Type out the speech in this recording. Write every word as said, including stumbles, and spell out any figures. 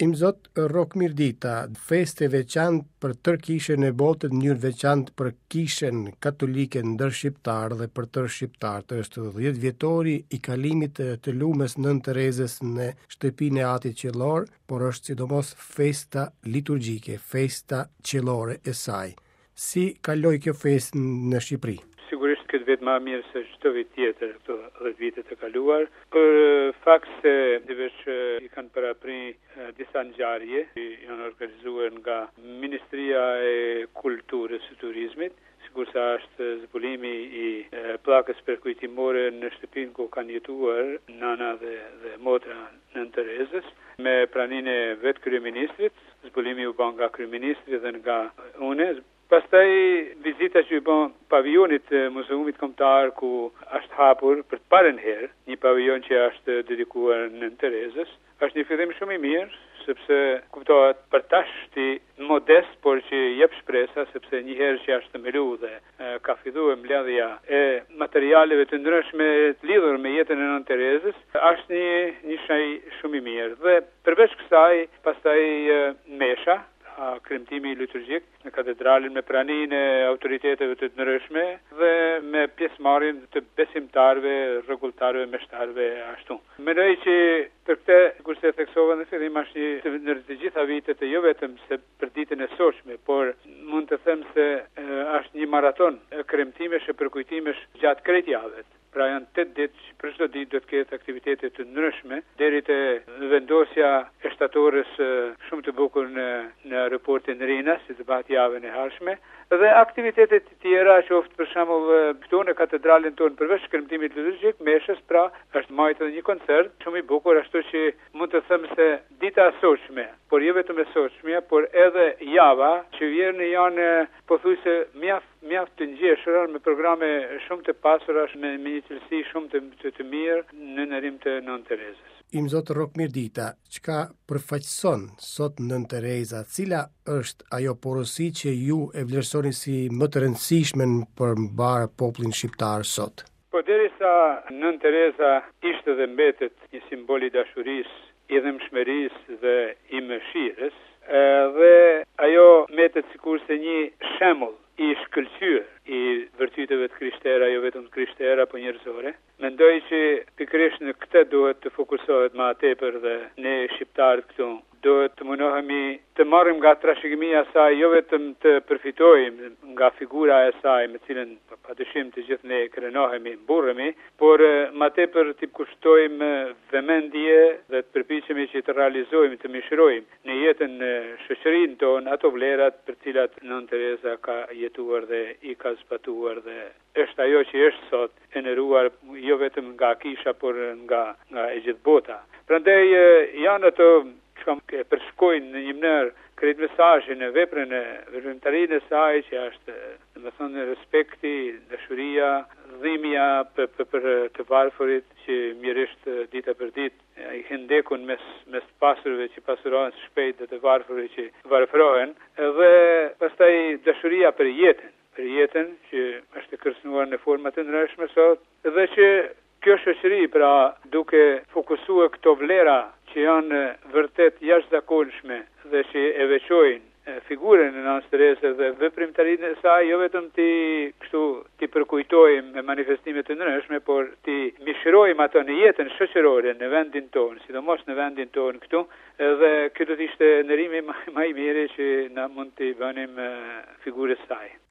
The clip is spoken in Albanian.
Imzot Rok Mirdita, feste veçantë për tërë kishën e botës, në mënyrë veçantë për kishën katolike ndër shqiptar dhe për tërë shqiptarët. Është dhjetë vjetori i kalimit të lumës Nën Terezës në shtëpinë e Atit Qiellor, por është sidomos festa liturgjike, festa qiellore e saj. Si kaloi kjo festë në Shqipëri? Sigurisht këtë vit më mirë se çdo vit tjetër këto dhjetë vite të kaluar, për fakt se divesh i kanë paraprit disa ngjarje që janë organizuar nga Ministria e Kulturës së Turizmit, sikur sa është zbulimi i pllakës përkujtimore në shtëpinë ku kanë jetuar nana dhe, dhe motra Nën Terezës, me praninë e vet kryeministrit. Zbulimi u bën nga kryeministri dhe nga unë. Pastaj vizita që i bën pavionit të muzeumit kombëtar ku është hapur për të parën herë një pavion që është dedikuar Nën Terezës, është një fillim shumë i mirë, sepse kuptohet për tash ti modest, por që jep shpresa, sepse një herë që është themeluar dhe e, ka filluar mbledhja e materialeve të ndryshme të lidhur me jetën e Nën Terezës, është një një shenjë shumë i mirë. Dhe përveç kësaj, pastaj e, mesha kremtimi liturgjik në katedralin me praninë e autoriteteve të ndryshme dhe me pjesëmarrjen të besimtarëve, rregultarëve, meshtarëve ashtu. Mendoj që për këtë, kurse e theksova në fillim, është një në të gjitha vitet, jo vetëm se për ditën e sotshme, por mund të them se e, është një maraton e kremtimesh e përkujtimesh gjatë krejt javës. Pra janë tetë ditë që për çdo ditë do të ketë aktivitete të ndryshme, deri te vendosja e shtatorës shumë të bukur në në aeroportin Rina, si të bëhet javën e ardhshme, dhe aktivitete të tjera, qoftë për shembull këtu në katedralin tonë, përveç kremtimit liturgjik, meshës, pra është marrë edhe një koncert shumë i bukur, ashtu që mund të them se dita e sotshme, por jo vetëm e sotshme, por edhe java që vjen janë pothuajse mjaft mjaft të ngjeshura me programe shumë të pasura, me një cilësi shumë të, të, të mirë në ndërim të Nën Terezës. Imzot Rok Mirdita, çka përfaqëson sot Nën Tereza, cila është ajo porosi që ju e vlerësoni si më të rëndësishme përmbar popullin shqiptar sot? Po derisa Nën Tereza ishte dhe mbetet një simbol i dashurisë, i dhëmshmërisë dhe i mëshirës, dhe ajo mbetet sikurse një shembull i shkëlqyer i vërtetëve të krishterë, jo vetëm të krishterë apo njerëzore. Mendoj që pikërisht në këtë duhet të fokusohet më tepër dhe ne shqiptarët këtu duhet të mundohemi të marrim nga trashëgimia e saj, jo vetëm të përfitojmë nga figura e saj me cilën padyshim të gjithë ne krenohemi, mburremi, por më tepër të kushtojmë vëmendje dhe të përpiqemi që të realizojmë, të mishërojmë në jetën në shoqërinë tonë ato vlerat për të cilat Nën Tereza ka jetuar dhe i ka zbatuar dhe është ajo që është sot e nderuar jo vetëm nga kisha, por nga nga e gjithë bota. Prandaj janë ato që përshkojnë në një mënyrë krejt mesazhin e veprën e veprimtarinë e saj, që është domethënë respekti, dashuria, dhimbja për, për, për të varfërit që mirisht dita për ditë i hendekun mes mes pasurve që pasurohen shpejt dhe të varfërit që varfërohen, dhe pastaj dashuria për jetën, për jetën që është e kërcënuar në forma të ndryshme sot, dhe që kjo shoqëri, pra duke fokusuar këto vlera që janë vërtet jashtëzakonshme dhe që e veçojnë figurën e Nën Terezës dhe veprimtarinë e saj, jo vetëm ti kështu ti përkujtojmë me manifestime të ndryshme, por ti mishërojmë ato në jetën shoqërore në vendin tonë, sidomos në vendin tonë këtu, dhe kjo do të ishte ndërimi më i mirë që na mund të bënim figurës saj.